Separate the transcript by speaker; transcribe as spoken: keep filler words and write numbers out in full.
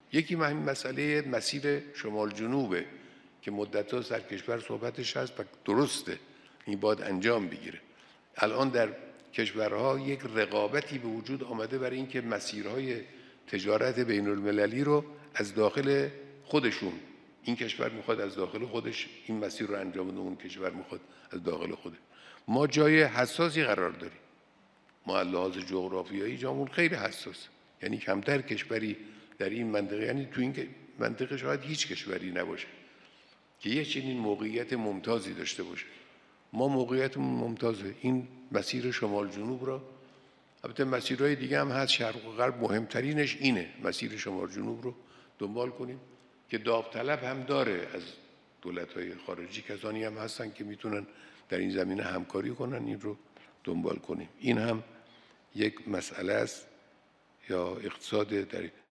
Speaker 1: یکی همین مسئله مسیر شمال جنوبه که مدت‌ها در کشور صحبتش هست و درسته این باید انجام بگیره. الان در کشورها یک رقابتی به وجود آمده برای اینکه مسیرهای تجارت بین المللی رو از داخل خودشون، این کشور میخواد از داخل خودش این مسیر رو انجام بده، اون کشور میخواد از داخل خودش. ما جای حساسی قرار داریم، ما از لحاظ جغرافیایی جامون خیلی حساس، یعنی کمتر کشوری در این منطقه، یعنی تو این منطقه شاید هیچ کشوری نباشه که یه چنین موقعیت ممتازی داشته باشه. ما موقعیتمون ممتازه. این مسیر شمال جنوب را، البته مسیرهای دیگه هم هست شرق و غرب، مهمترینش اینه مسیر شمال جنوب رو دنبال کنیم که داوطلب هم داره از دولت‌های خارجی، کسانی هم هستن که میتونن در این زمینه همکاری کنن، این رو دنبال کنیم. این هم یک مسئله است یا اقتصاد در